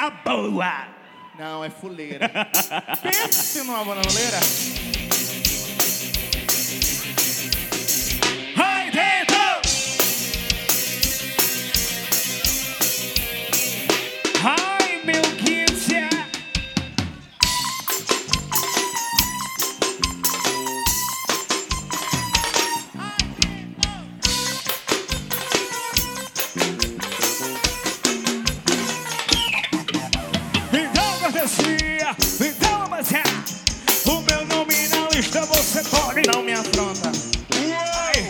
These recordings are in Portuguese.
coisa boa. Não, é fuleira. Pense numa bananeira. Aí dentro. Ai, meu quince. Então, cortesia, então, abaixar. O meu nome na lista, você pode Não me afronta. Uai!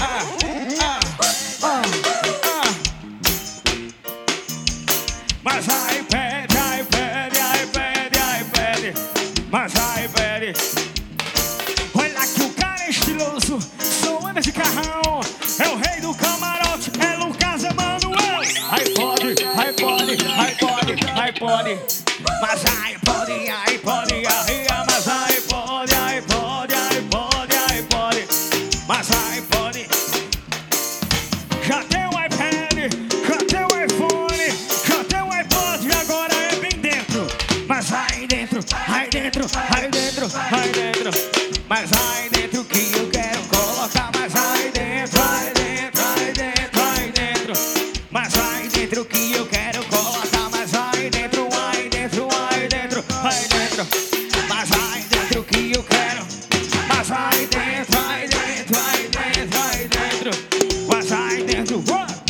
Mas aí pede, aí pede, aí pede, aí pede. Mas aí pede. Olha que o cara é estiloso, sou anda de carrão. É o rei do camarote, é Lucas Emanuel. Aí pode, aí pode, aí pode, aí pode. Mas aí pode, aí pode, aí, mas aí pode, aí pode, aí pode, aí pode. Mas aí pode. Já tem o iPad, já tem o iPhone, já tem o iPod, agora é bem dentro. Mas aí dentro, aí dentro, aí dentro, aí dentro. Mas aí dentro que eu quero colocar. Mas aí dentro, aí dentro, aí dentro, aí dentro. Mas aí dentro que eu quero colocar. Mas aí dentro, aí dentro, aí dentro, aí dentro. Mas aí dentro que eu quero. Mas aí dentro, aí dentro, aí dentro, aí dentro. Mas aí dentro.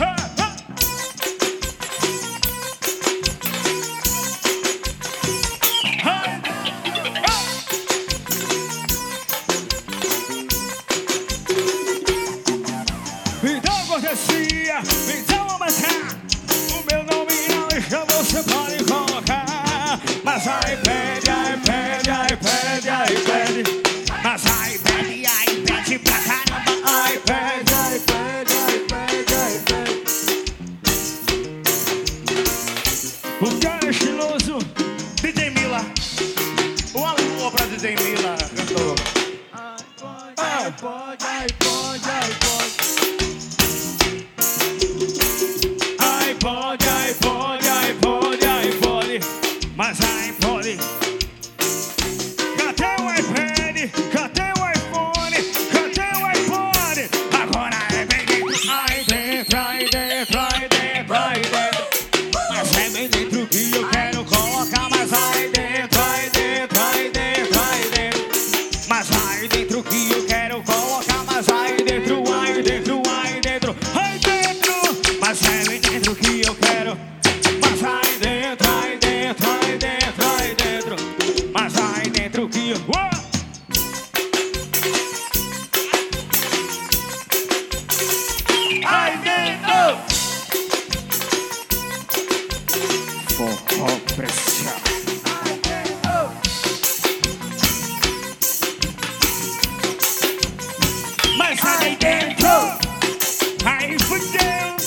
Então, cortesia, então amassar. O meu nome na lista você pode colocar. Mas aí pede, aí pede, aí pede, aí pede. Mas aí pede, aí pede pra caramba. Aí pede, aí pede, aí pede, aí pede. O cara é estiloso, DJ Mila. Um alô pra DJ Mila, cantor. ai pode, ai pode, ai pode. Ai pode, ai pode, ai pode, ai pode. Mas ai pode. Cadê o iPad? Cadê o iPhone? Cadê o iPod? Agora é bem dentro. Ai dentro, ai dentro, ai dentro, ai dentro. Mas é bem dentro que eu quero colocar. Mas ai dentro, ai dentro, ai dentro, ai dentro. Mas ai dentro que eu quero colocar. Mas ai dentro, ai dentro, ai dentro, ai dentro. Mas é bem dentro que eu quero. Mas ai dentro, ai dentro, ai dentro, ai dentro. Mas ai dentro que eu... Ai dentro. Forró pressão. Mas aí dentro, aí fudeu.